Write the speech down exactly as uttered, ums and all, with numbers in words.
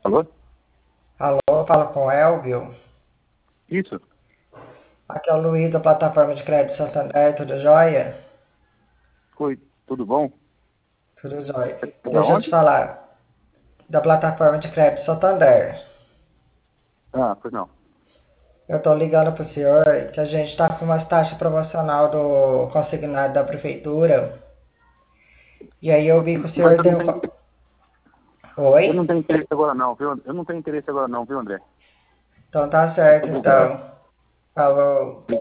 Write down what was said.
Alô? Alô, fala com o Elvio. Isso. Aqui é o Luiz da plataforma de crédito Santander, tudo jóia? Oi, tudo bom? Tudo jóia. É da Deixa eu te onde? falar, da plataforma de crédito Santander. Ah, pois não. Eu tô ligando pro senhor que a gente tá com umas taxas promocional do consignado da prefeitura. E aí eu vi que o Mas senhor eu tem não o... tenho, co- eu Oi? não tenho interesse agora não, viu? Eu não tenho interesse agora não, viu, André? Então tá certo, então. Falou.